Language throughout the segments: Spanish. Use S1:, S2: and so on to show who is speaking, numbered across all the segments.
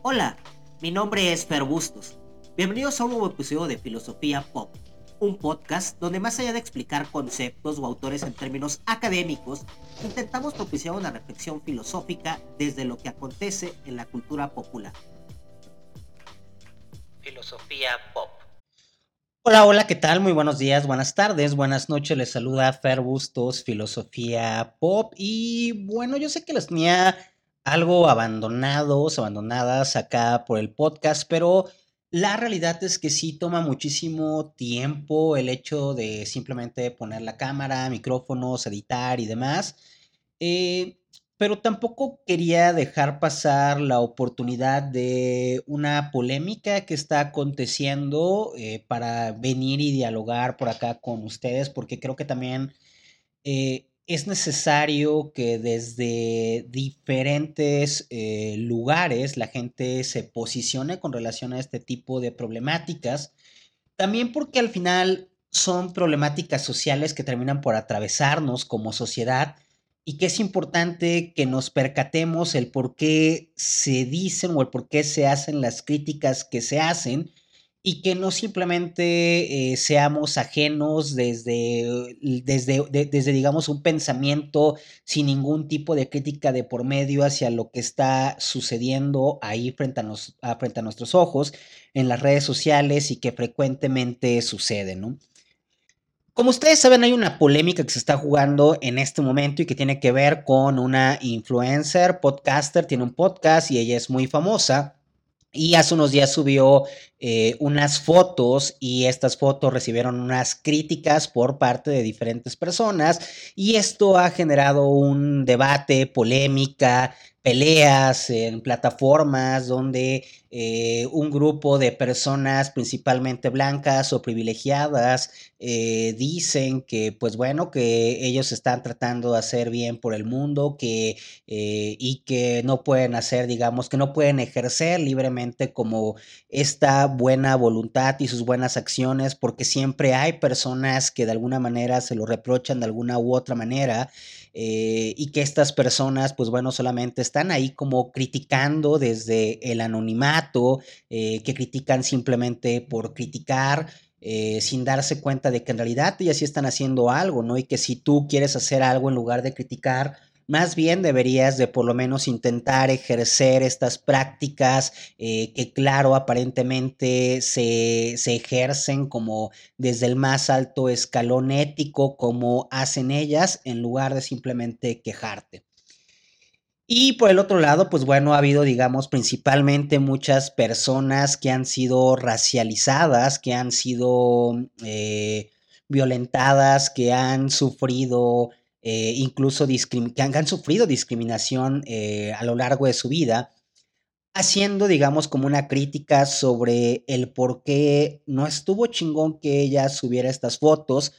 S1: Hola, mi nombre es Fer Bustos. Bienvenidos a un nuevo episodio de Filosofía Pop, un podcast donde más allá de explicar conceptos o autores en términos académicos, intentamos propiciar una reflexión filosófica desde lo que acontece en la cultura popular. Filosofía Pop. Hola, ¿qué tal? Muy buenos días, buenas tardes, buenas noches. Les saluda Fer Bustos, Filosofía Pop. Y bueno, yo sé que les tenía algo abandonadas acá por el podcast, pero la realidad es que sí toma muchísimo tiempo el hecho de simplemente poner la cámara, micrófonos, editar y demás. Eh, pero tampoco quería dejar pasar la oportunidad de una polémica que está aconteciendo para venir y dialogar por acá con ustedes, porque creo que también es necesario que desde diferentes lugares la gente se posicione con relación a este tipo de problemáticas. También porque al final son problemáticas sociales que terminan por atravesarnos como sociedad y que es importante que nos percatemos el por qué se dicen o el por qué se hacen las críticas que se hacen y que no simplemente seamos ajenos desde, digamos, un pensamiento sin ningún tipo de crítica de por medio hacia lo que está sucediendo ahí frente a nuestros ojos en las redes sociales y que frecuentemente sucede, ¿no? Como ustedes saben, hay una polémica que se está jugando en este momento y que tiene que ver con una influencer, podcaster, tiene un podcast y ella es muy famosa. Y hace unos días subió unas fotos y estas fotos recibieron unas críticas por parte de diferentes personas y esto ha generado un debate, polémica, peleas en plataformas donde un grupo de personas principalmente blancas o privilegiadas dicen que pues bueno, que ellos están tratando de hacer bien por el mundo, y que no pueden hacer, digamos, que no pueden ejercer libremente como esta buena voluntad y sus buenas acciones, porque siempre hay personas que de alguna manera se lo reprochan de alguna u otra manera, y que estas personas, pues bueno, solamente están ahí como criticando desde el anonimato, que critican simplemente por criticar, sin darse cuenta de que en realidad ellas sí están haciendo algo, ¿no? Y que si tú quieres hacer algo en lugar de criticar, más bien deberías de por lo menos intentar ejercer estas prácticas que claro, aparentemente se ejercen como desde el más alto escalón ético, como hacen ellas, en lugar de simplemente quejarte. Y por el otro lado, pues bueno, ha habido, digamos, principalmente muchas personas que han sido racializadas, que han sido violentadas, que han sufrido incluso que han sufrido discriminación a lo largo de su vida, haciendo, digamos, como una crítica sobre el por qué no estuvo chingón que ella subiera estas fotos,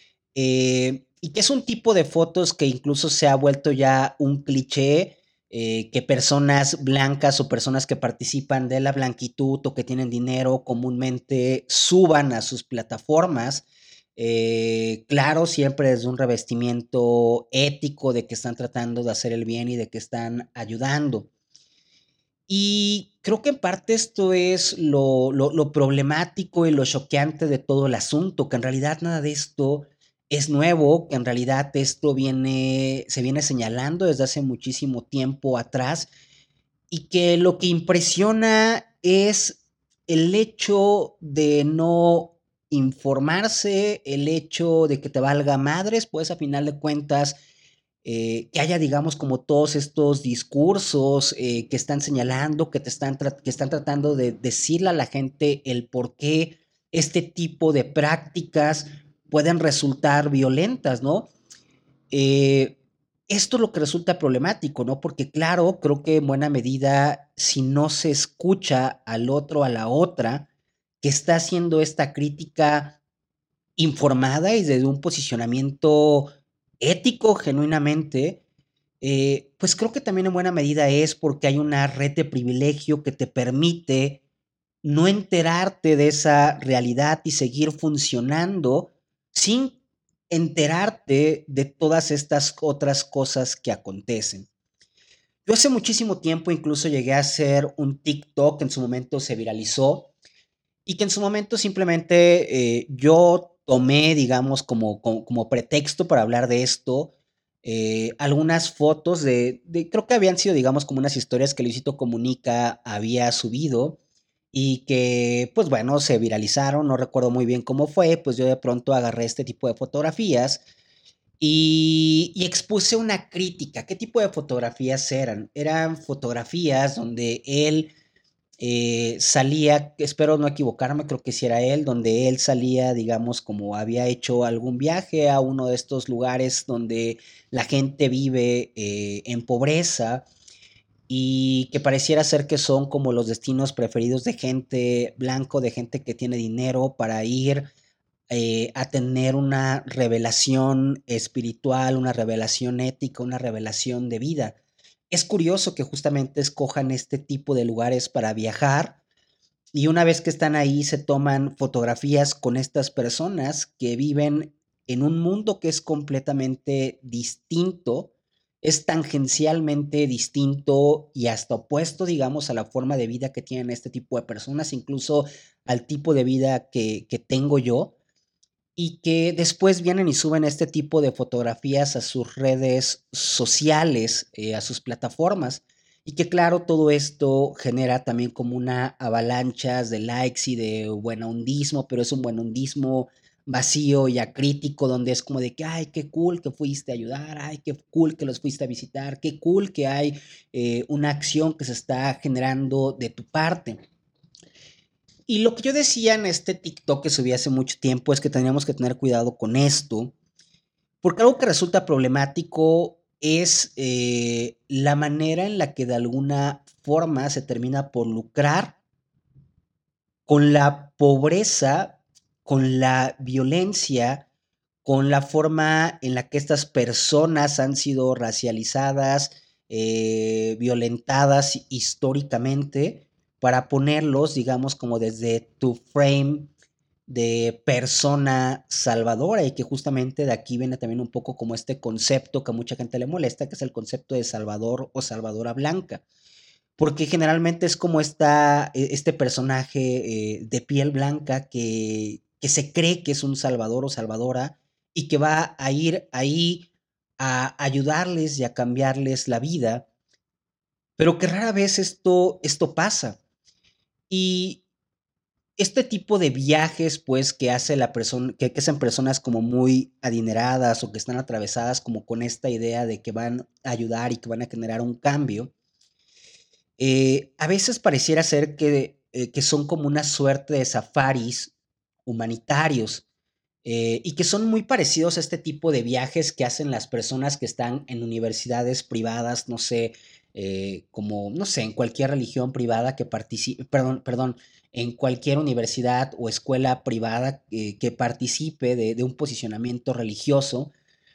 S1: y que es un tipo de fotos que incluso se ha vuelto ya un cliché, que personas blancas o personas que participan de la blanquitud o que tienen dinero comúnmente suban a sus plataformas. Claro, siempre desde un revestimiento ético de que están tratando de hacer el bien y de que están ayudando. Y creo que en parte esto es lo problemático y lo choqueante de todo el asunto, que en realidad nada de esto es nuevo, que en realidad esto se viene señalando desde hace muchísimo tiempo atrás y que lo que impresiona es el hecho de no informarse, el hecho de que te valga madres, pues a final de cuentas que haya, digamos, como todos estos discursos que están señalando, que están tratando de decirle a la gente el por qué este tipo de prácticas pueden resultar violentas, ¿no? Eh, Esto es lo que resulta problemático, ¿no? Porque claro, creo que en buena medida, si no se escucha al otro, a la otra, que está haciendo esta crítica informada y desde un posicionamiento ético genuinamente, pues creo que también en buena medida es porque hay una red de privilegio que te permite no enterarte de esa realidad y seguir funcionando sin enterarte de todas estas otras cosas que acontecen. Yo hace muchísimo tiempo incluso llegué a hacer un TikTok que en su momento se viralizó y que en su momento simplemente yo tomé, digamos, como pretexto para hablar de esto, algunas fotos creo que habían sido, digamos, como unas historias que Luisito Comunica había subido y que, pues bueno, se viralizaron, no recuerdo muy bien cómo fue, pues yo de pronto agarré este tipo de fotografías y expuse una crítica. ¿Qué tipo de fotografías eran? Eran fotografías donde él salía, espero no equivocarme, creo que sí era él, donde él salía, digamos, como había hecho algún viaje a uno de estos lugares donde la gente vive en pobreza y que pareciera ser que son como los destinos preferidos de gente blanco, de gente que tiene dinero para ir a tener una revelación espiritual, una revelación ética, una revelación de vida. Es curioso que justamente escojan este tipo de lugares para viajar y una vez que están ahí se toman fotografías con estas personas que viven en un mundo que es completamente distinto, es tangencialmente distinto y hasta opuesto, digamos, a la forma de vida que tienen este tipo de personas, incluso al tipo de vida que tengo yo y que después vienen y suben este tipo de fotografías a sus redes sociales, a sus plataformas. Y que claro, todo esto genera también como una avalancha de likes y de buenondismo, pero es un buenondismo vacío y acrítico, donde es como de que, ay, qué cool que fuiste a ayudar, ay, qué cool que los fuiste a visitar, qué cool que hay una acción que se está generando de tu parte. Y lo que yo decía en este TikTok que subí hace mucho tiempo es que teníamos que tener cuidado con esto, porque algo que resulta problemático es la manera en la que de alguna forma se termina por lucrar con la pobreza, con la violencia, con la forma en la que estas personas han sido racializadas, violentadas históricamente, para ponerlos, digamos, como desde tu frame de persona salvadora y que justamente de aquí viene también un poco como este concepto que a mucha gente le molesta, que es el concepto de salvador o salvadora blanca, porque generalmente es como este personaje de piel blanca que se cree que es un salvador o salvadora y que va a ir ahí a ayudarles y a cambiarles la vida, pero que rara vez esto pasa. Y este tipo de viajes, pues, que hace la persona, que hacen personas como muy adineradas o que están atravesadas como con esta idea de que van a ayudar y que van a generar un cambio, a veces pareciera ser que son como una suerte de safaris humanitarios y que son muy parecidos a este tipo de viajes que hacen las personas que están en universidades privadas, no sé, como, no sé, en cualquier religión privada que participe, perdón, en cualquier universidad o escuela privada que participe de un posicionamiento religioso.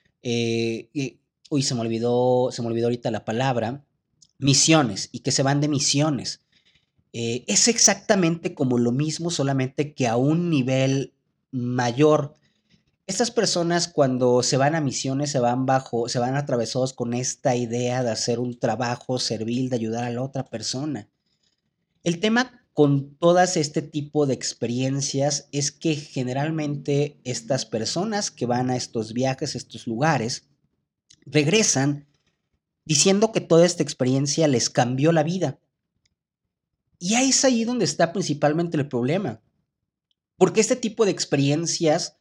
S1: Uy, se me olvidó ahorita la palabra, misiones, y que se van de misiones. Es exactamente como lo mismo, solamente que a un nivel mayor. Estas personas cuando se van a misiones se van atravesados con esta idea de hacer un trabajo servil, de ayudar a la otra persona. El tema con todas este tipo de experiencias es que generalmente estas personas que van a estos viajes, a estos lugares, regresan diciendo que toda esta experiencia les cambió la vida. Y ahí es ahí donde está principalmente el problema, porque este tipo de experiencias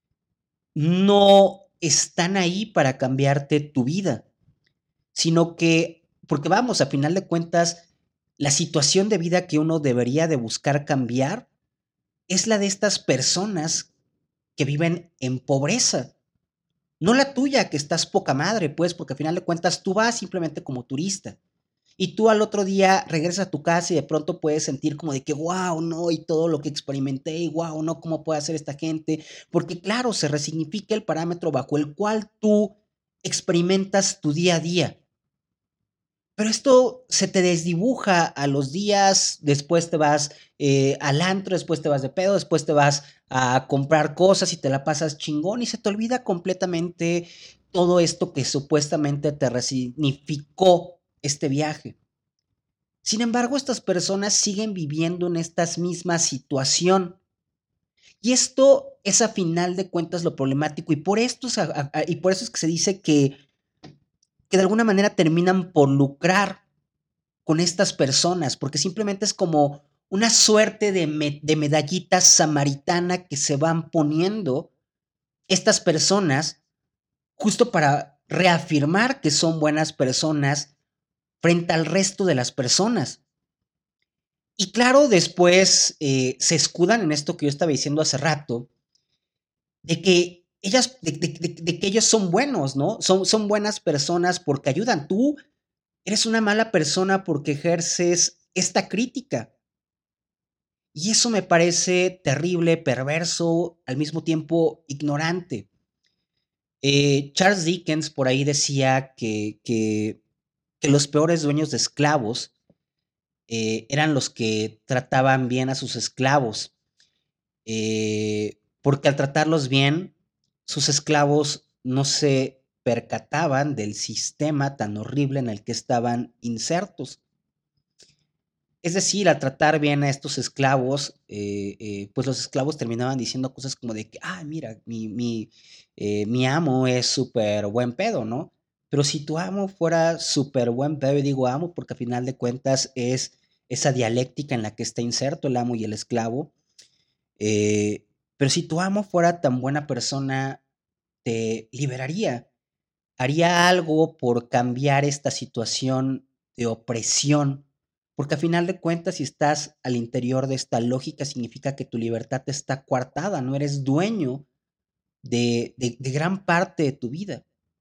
S1: no están ahí para cambiarte tu vida, sino que, porque vamos, a final de cuentas, la situación de vida que uno debería de buscar cambiar es la de estas personas que viven en pobreza. No la tuya, que estás poca madre, pues, porque a final de cuentas tú vas simplemente como turista. Y tú al otro día regresas a tu casa y de pronto puedes sentir como de que, wow, no, y todo lo que experimenté, y wow, no, ¿cómo puede hacer esta gente? Porque claro, se resignifica el parámetro bajo el cual tú experimentas tu día a día. Pero esto se te desdibuja a los días, después te vas al antro, después te vas de pedo, después te vas a comprar cosas y te la pasas chingón y se te olvida completamente todo esto que supuestamente te resignificó este viaje. Sin embargo, estas personas siguen viviendo en esta misma situación. Y esto es a final de cuentas lo problemático y por esto es, y por eso es que se dice que de alguna manera terminan por lucrar con estas personas, porque simplemente es como una suerte de medallita samaritana que se van poniendo estas personas justo para reafirmar que son buenas personas frente al resto de las personas. Y claro, después se escudan en esto que yo estaba diciendo hace rato, de que de que ellos son buenos, ¿no? Son buenas personas porque ayudan. Tú eres una mala persona porque ejerces esta crítica. Y eso me parece terrible, perverso, al mismo tiempo ignorante. Charles Dickens por ahí decía que los peores dueños de esclavos eran los que trataban bien a sus esclavos, porque al tratarlos bien, sus esclavos no se percataban del sistema tan horrible en el que estaban insertos. Es decir, al tratar bien a estos esclavos, pues los esclavos terminaban diciendo cosas como de que, ah, mira, mi amo es súper buen pedo, ¿no? Pero si tu amo fuera súper buen pedo, y digo amo porque a final de cuentas es esa dialéctica en la que está inserto el amo y el esclavo, pero si tu amo fuera tan buena persona, te liberaría, haría algo por cambiar esta situación de opresión, porque a final de cuentas, si estás al interior de esta lógica, significa que tu libertad está coartada, no eres dueño de gran parte de tu vida.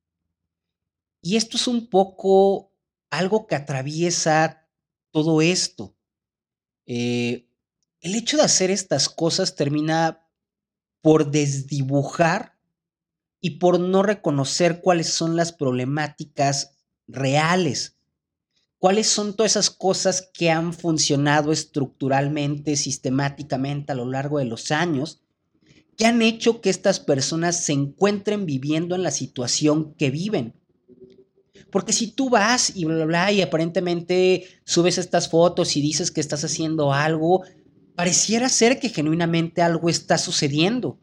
S1: Y esto es un poco algo que atraviesa todo esto. Eh, el hecho de hacer estas cosas termina por desdibujar y por no reconocer cuáles son las problemáticas reales. ¿Cuáles son todas esas cosas que han funcionado estructuralmente, sistemáticamente a lo largo de los años, que han hecho que estas personas se encuentren viviendo en la situación que viven? Porque si tú vas y bla, bla, bla, y aparentemente subes estas fotos y dices que estás haciendo algo, pareciera ser que genuinamente algo está sucediendo.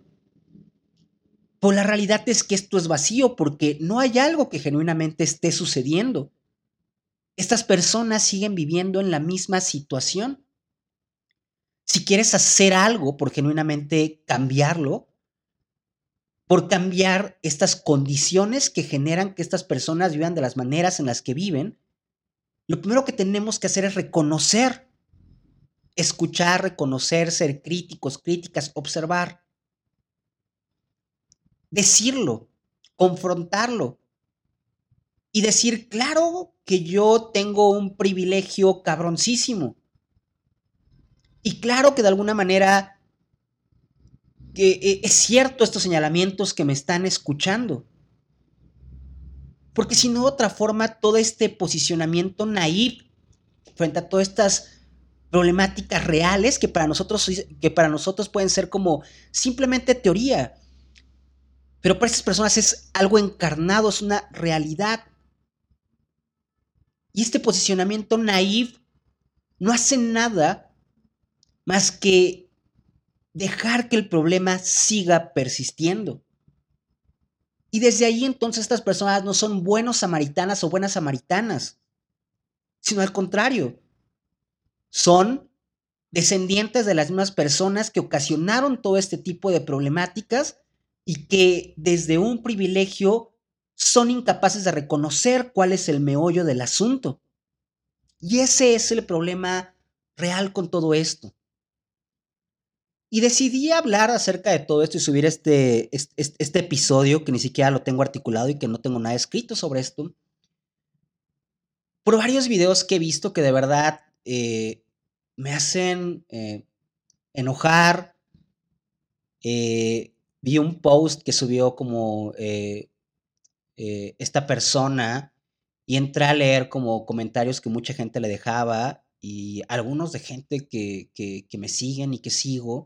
S1: Pero la realidad es que esto es vacío porque no hay algo que genuinamente esté sucediendo. Estas personas siguen viviendo en la misma situación. Si quieres hacer algo por genuinamente cambiarlo, por cambiar estas condiciones que generan que estas personas vivan de las maneras en las que viven, lo primero que tenemos que hacer es reconocer, escuchar, reconocer, ser críticos, críticas, observar, decirlo, confrontarlo y decir, claro que yo tengo un privilegio cabroncísimo. Y claro que de alguna manera que es cierto estos señalamientos que me están escuchando. Porque si no, de otra forma, todo este posicionamiento naif frente a todas estas problemáticas reales que para nosotros pueden ser como simplemente teoría, pero para estas personas es algo encarnado, es una realidad. Y este posicionamiento naif no hace nada más que dejar que el problema siga persistiendo. Y desde ahí entonces estas personas no son buenos samaritanas o buenas samaritanas, sino al contrario, son descendientes de las mismas personas que ocasionaron todo este tipo de problemáticas y que desde un privilegio son incapaces de reconocer cuál es el meollo del asunto. Y ese es el problema real con todo esto. Y decidí hablar acerca de todo esto y subir este episodio que ni siquiera lo tengo articulado y que no tengo nada escrito sobre esto, por varios videos que he visto que de verdad me hacen enojar. Vi un post que subió como esta persona y entré a leer como comentarios que mucha gente le dejaba y algunos de gente que me siguen y que sigo.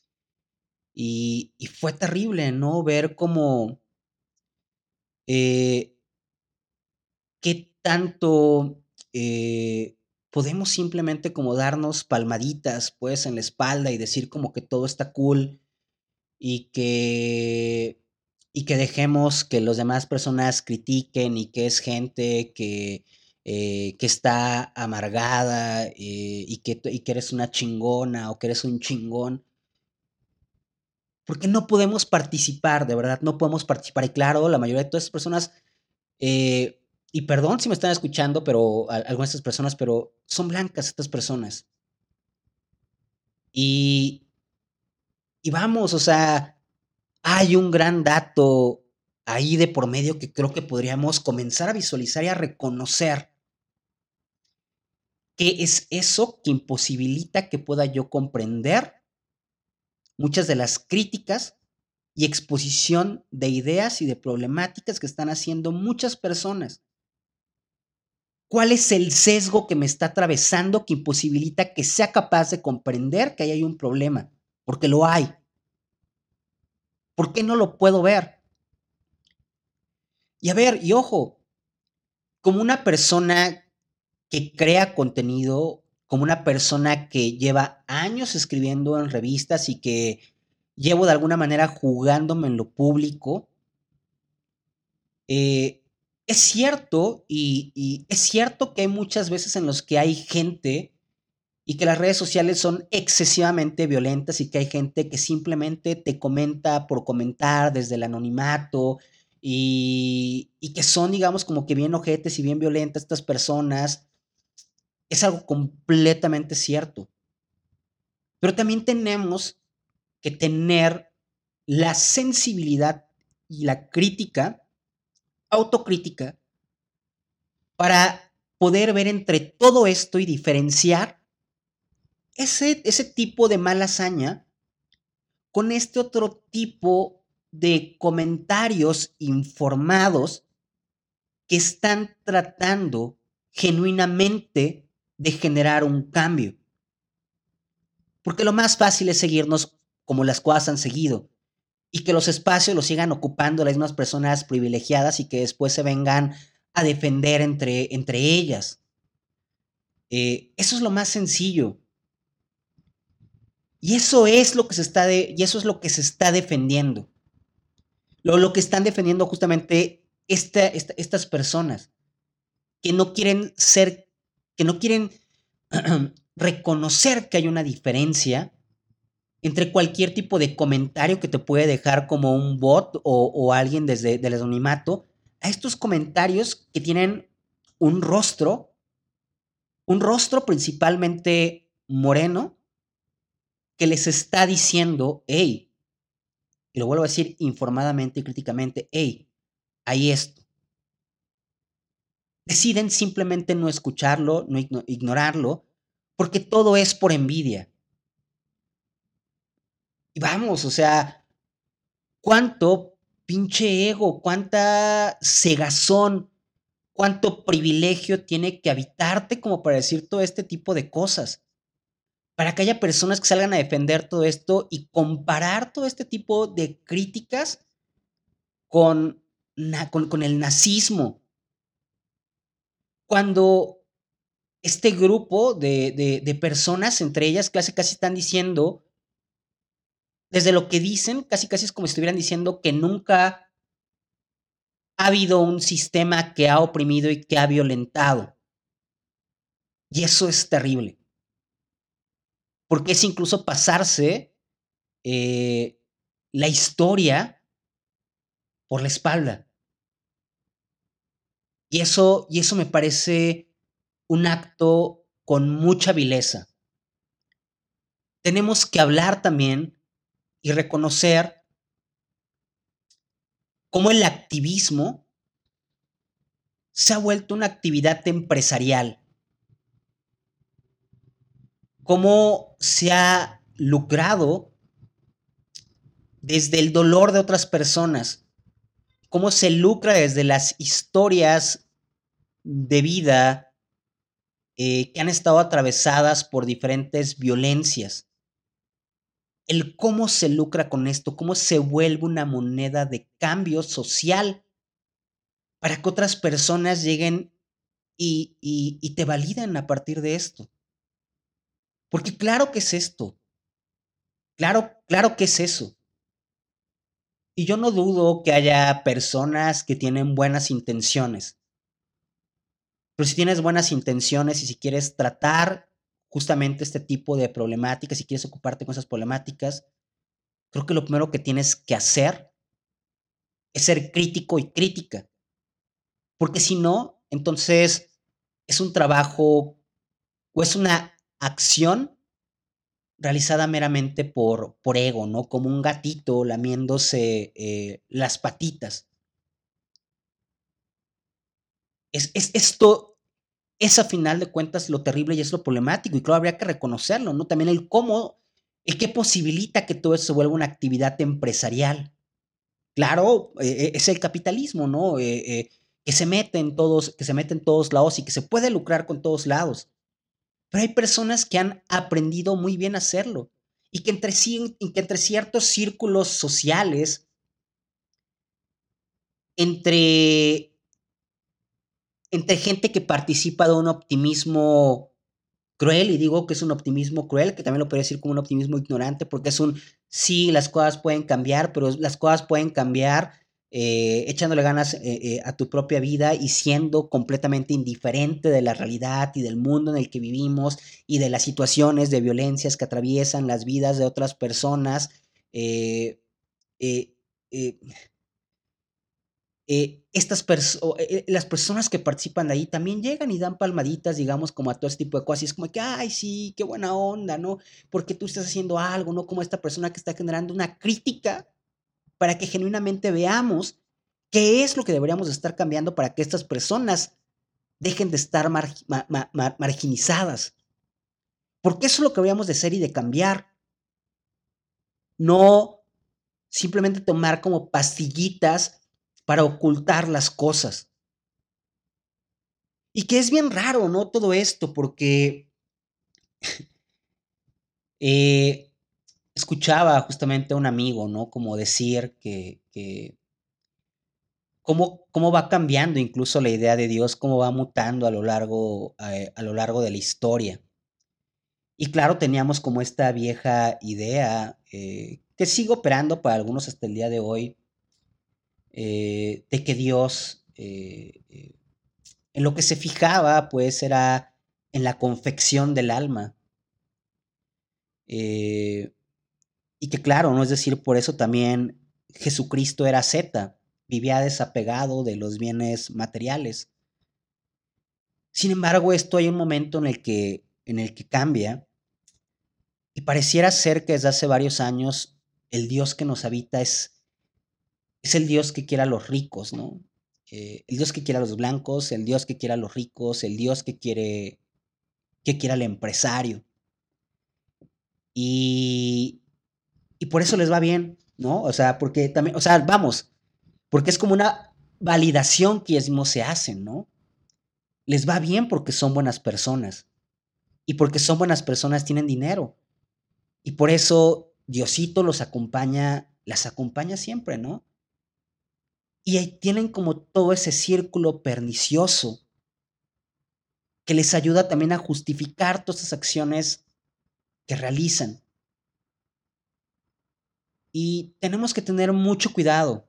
S1: Y fue terrible, ¿no? Ver como qué tanto podemos simplemente como darnos palmaditas, pues, en la espalda y decir como que todo está cool y que dejemos que los demás personas critiquen y que es gente que está amargada, y que eres una chingona o que eres un chingón, porque no podemos participar, de verdad, no podemos participar. Y claro, la mayoría de todas esas personas, y perdón si me están escuchando, pero algunas de estas personas, pero son blancas estas personas. Y, y vamos, o sea, hay un gran dato ahí de por medio que creo que podríamos comenzar a visualizar y a reconocer qué es eso que imposibilita que pueda yo comprender muchas de las críticas y exposición de ideas y de problemáticas que están haciendo muchas personas. ¿Cuál es el sesgo que me está atravesando que imposibilita que sea capaz de comprender que ahí hay un problema? Porque lo hay. ¿Por qué no lo puedo ver? Y a ver, y ojo, como una persona que crea contenido, como una persona que lleva años escribiendo en revistas y que llevo de alguna manera jugándome en lo público, eh, es cierto, y es cierto que hay muchas veces en los que hay gente y que las redes sociales son excesivamente violentas y que hay gente que simplemente te comenta por comentar desde el anonimato y que son, digamos, como que bien ojetes y bien violentas estas personas. Es algo completamente cierto. Pero también tenemos que tener la sensibilidad y la crítica, autocrítica, para poder ver entre todo esto y diferenciar ese tipo de mala hazaña con este otro tipo de comentarios informados que están tratando genuinamente de generar un cambio. Porque lo más fácil es seguirnos como las cosas han seguido y que los espacios los sigan ocupando las mismas personas privilegiadas y que después se vengan a defender entre ellas. Eso es lo más sencillo. Y eso es lo que y eso es lo que se está defendiendo. Lo que están defendiendo justamente estas personas que no quieren ser, que no quieren reconocer que hay una diferencia entre cualquier tipo de comentario que te puede dejar como un bot o alguien desde el anonimato, a estos comentarios que tienen un rostro principalmente moreno, que les está diciendo, hey, y lo vuelvo a decir informadamente y críticamente, hey, hay esto. Deciden simplemente no escucharlo, no ignorarlo, porque todo es por envidia. Y vamos, o sea, cuánto pinche ego, cuánta cegazón, cuánto privilegio tiene que habitarte como para decir todo este tipo de cosas. Para que haya personas que salgan a defender todo esto y comparar todo este tipo de críticas con, con el nazismo. Cuando este grupo de personas, entre ellas, casi están diciendo, desde lo que dicen, casi es como si estuvieran diciendo que nunca ha habido un sistema que ha oprimido y que ha violentado. Y eso es terrible. Porque es incluso pasarse la historia por la espalda. Y eso me parece un acto con mucha vileza. Tenemos que hablar también y reconocer cómo el activismo se ha vuelto una actividad empresarial, cómo se ha lucrado desde el dolor de otras personas, cómo se lucra desde las historias de vida que han estado atravesadas por diferentes violencias. El cómo se lucra con esto, cómo se vuelve una moneda de cambio social para que otras personas lleguen y te validan a partir de esto. Porque claro que es esto, claro que es eso. Y yo no dudo que haya personas que tienen buenas intenciones, pero si tienes buenas intenciones y si quieres tratar justamente este tipo de problemáticas, si quieres ocuparte con esas problemáticas, creo que lo primero que tienes que hacer es ser crítico y crítica, porque si no, entonces es un trabajo o es una acción realizada meramente por ego, ¿no? Como un gatito lamiéndose, las patitas. Es esto es a final de cuentas lo terrible y es lo problemático, y claro, habría que reconocerlo, ¿no? También el qué posibilita que todo eso se vuelva una actividad empresarial. Claro, es el capitalismo, ¿no? Que se mete en todos lados y que se puede lucrar con todos lados. Pero hay personas que han aprendido muy bien a hacerlo y que entre ciertos círculos sociales, entre gente que participa de un optimismo cruel, y digo que es un optimismo cruel, que también lo podría decir como un optimismo ignorante, porque sí, las cosas pueden cambiar, pero las cosas pueden cambiar echándole ganas a tu propia vida y siendo completamente indiferente de la realidad y del mundo en el que vivimos y de las situaciones de violencias que atraviesan las vidas de otras personas. Eh, eh, eh, las personas que participan de ahí también llegan y dan palmaditas, digamos, como a todo este tipo de cosas. Y es como que, ay, sí, qué buena onda, ¿no? Porque tú estás haciendo algo, ¿no? Como esta persona que está generando una crítica para que genuinamente veamos qué es lo que deberíamos de estar cambiando para que estas personas dejen de estar marginizadas. Porque eso es lo que deberíamos de ser y de cambiar. No simplemente tomar como pastillitas para ocultar las cosas. Y que es bien raro, ¿no? Todo esto, porque eh, escuchaba justamente a un amigo, ¿no? Como decir que cómo va cambiando incluso la idea de Dios, cómo va mutando a lo largo de la historia. Y claro, teníamos como esta vieja idea que sigue operando para algunos hasta el día de hoy, de que Dios en lo que se fijaba, pues era en la confección del alma. Eh, Y que claro, ¿no? Es decir, por eso también Jesucristo era asceta, vivía desapegado de los bienes materiales. Sin embargo, esto hay un momento en el que cambia y pareciera ser que desde hace varios años el Dios que nos habita es el Dios que quiere a los ricos, ¿no? El Dios que quiere a los blancos, el Dios que quiere a los ricos, el Dios que quiere al empresario. Y, y por eso les va bien, ¿no? O sea, porque también, o sea, vamos, porque es como una validación que ellos mismos se hacen, ¿no? Les va bien porque son buenas personas. Y porque son buenas personas tienen dinero. Y por eso Diosito las acompaña siempre, ¿no? Y ahí tienen como todo ese círculo pernicioso que les ayuda también a justificar todas esas acciones que realizan. Y tenemos que tener mucho cuidado.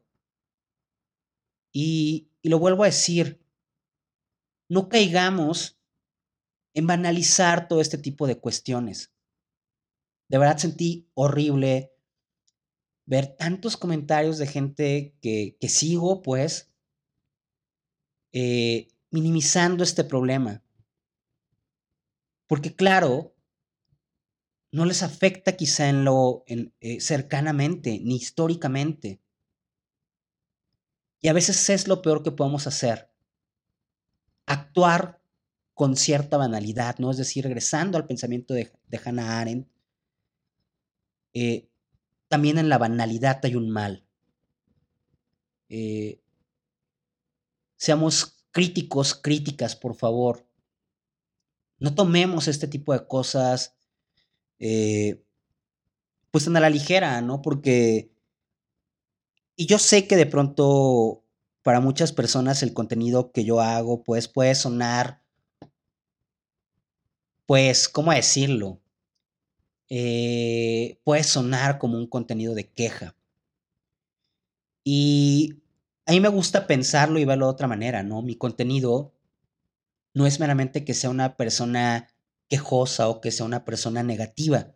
S1: Y lo vuelvo a decir, no caigamos en banalizar todo este tipo de cuestiones. De verdad sentí horrible ver tantos comentarios de gente que sigo, pues, minimizando este problema. Porque claro, no les afecta quizá cercanamente, ni históricamente. Y a veces es lo peor que podemos hacer, actuar con cierta banalidad, ¿no? Es decir, regresando al pensamiento de Hannah Arendt, eh, también en la banalidad hay un mal. Eh, Seamos críticos, críticas, por favor. No tomemos este tipo de cosas, eh, pues tan a la ligera, ¿no? Porque, y yo sé que de pronto para muchas personas el contenido que yo hago, pues, puede sonar, pues, ¿cómo decirlo? Puede sonar como un contenido de queja. Y a mí me gusta pensarlo y verlo de otra manera, ¿no? Mi contenido no es meramente que sea una persona quejosa o que sea una persona negativa.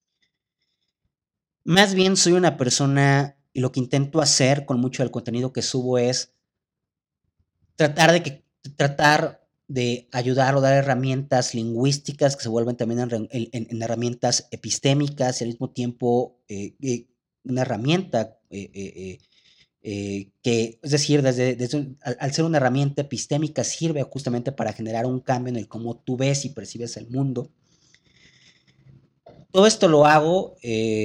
S1: Más bien soy una persona y lo que intento hacer con mucho del contenido que subo es tratar de que tratar de ayudar o dar herramientas lingüísticas que se vuelven también en herramientas epistémicas y al mismo tiempo, una herramienta, que, es decir, al ser una herramienta epistémica sirve justamente para generar un cambio en el cómo tú ves y percibes el mundo. Todo esto lo hago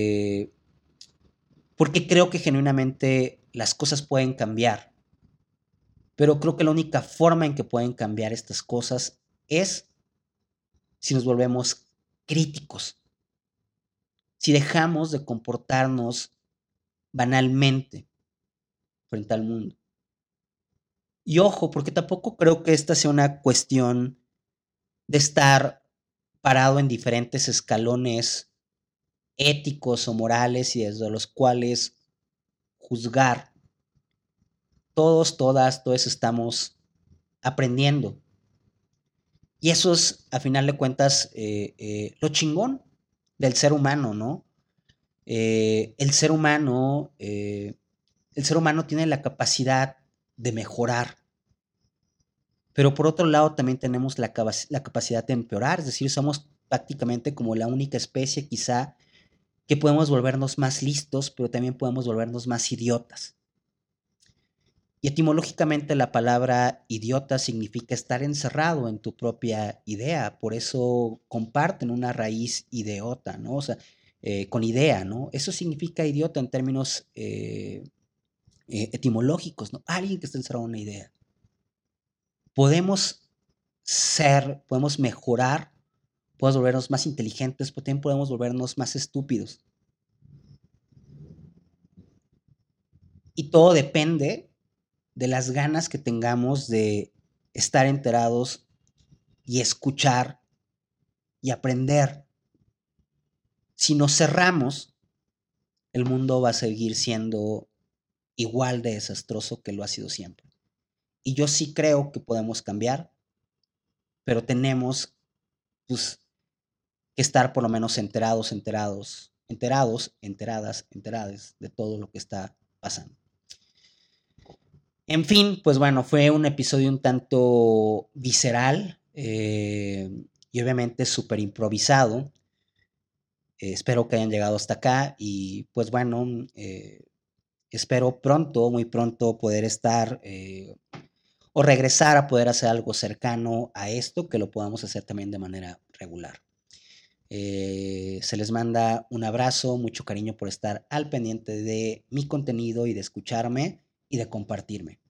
S1: porque creo que genuinamente las cosas pueden cambiar, pero creo que la única forma en que pueden cambiar estas cosas es si nos volvemos críticos, si dejamos de comportarnos banalmente frente al mundo. Y ojo, porque tampoco creo que esta sea una cuestión de estar parado en diferentes escalones éticos o morales y desde los cuales juzgar. Todos, todas, todos estamos aprendiendo. Y eso es, a final de cuentas, lo chingón del ser humano, ¿no? El ser humano, el ser humano tiene la capacidad de mejorar, pero por otro lado también tenemos la capacidad de empeorar, es decir, somos prácticamente como la única especie quizá que podemos volvernos más listos, pero también podemos volvernos más idiotas. Y etimológicamente la palabra idiota significa estar encerrado en tu propia idea, por eso comparten una raíz ideota, ¿no? O sea, con idea, ¿no? Eso significa idiota en términos etimológicos, ¿no? Alguien que está encerrado en una idea. Podemos podemos mejorar, podemos volvernos más inteligentes, pero también podemos volvernos más estúpidos. Y todo depende de las ganas que tengamos de estar enterados y escuchar y aprender. Si nos cerramos, el mundo va a seguir siendo igual de desastroso que lo ha sido siempre. Y yo sí creo que podemos cambiar, pero tenemos pues, que estar por lo menos enteradas de todo lo que está pasando. En fin, pues bueno, fue un episodio un tanto visceral y obviamente súper improvisado. Espero que hayan llegado hasta acá y pues bueno, espero pronto, muy pronto poder estar o regresar a poder hacer algo cercano a esto, que lo podamos hacer también de manera regular. Se les manda un abrazo, mucho cariño por estar al pendiente de mi contenido y de escucharme y de compartirme.